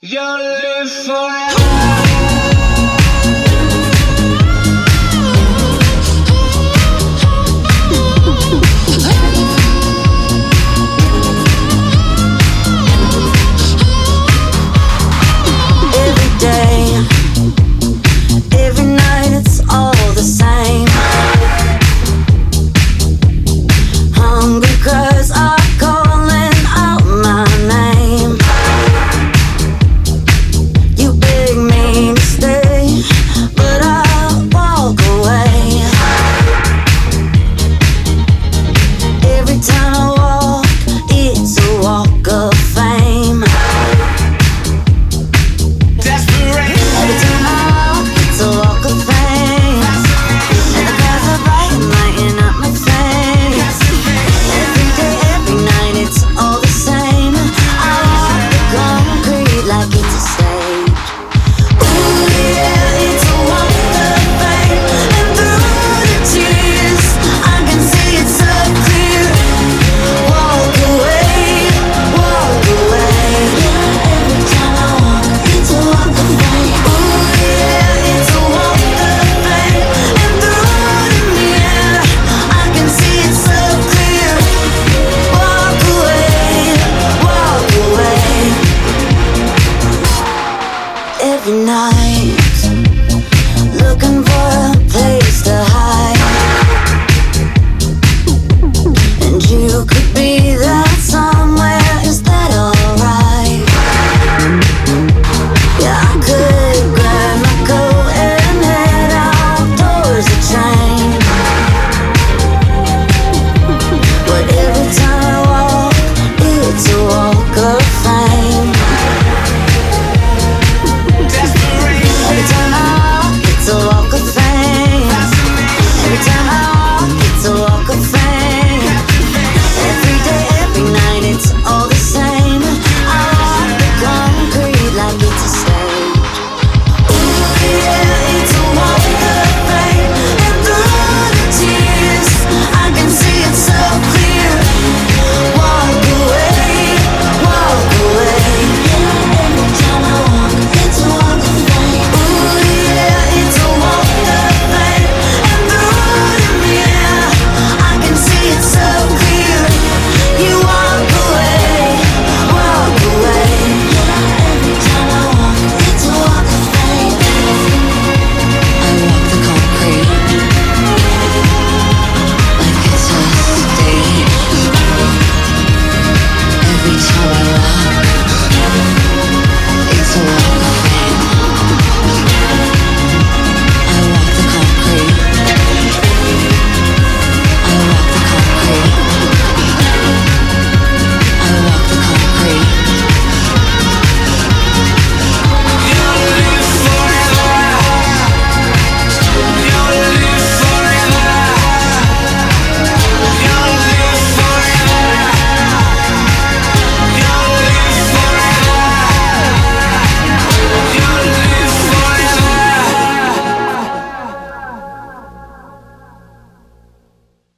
You'll live forever. Every day, every night, it's all the same. Hungry cries are calling out my name. You beg me to stay, but I walk away. Every time I walk, it's a walk of fame. Every time I walk, it's a walk of fame. And the clouds are bright and lighting up my face. Every day, every night, it's all the same. I walk the concrete like it's a stage. Ooh yeah, it's a walk of fame. And through the tears, I can see it so clear. Walk away, walk away. Yeah, every time I walk, it's a walk of fame. Ooh yeah, it's a walk of fame. And through the mirror, I can see it so clear. Walk away, walk away. Every night, looking for a place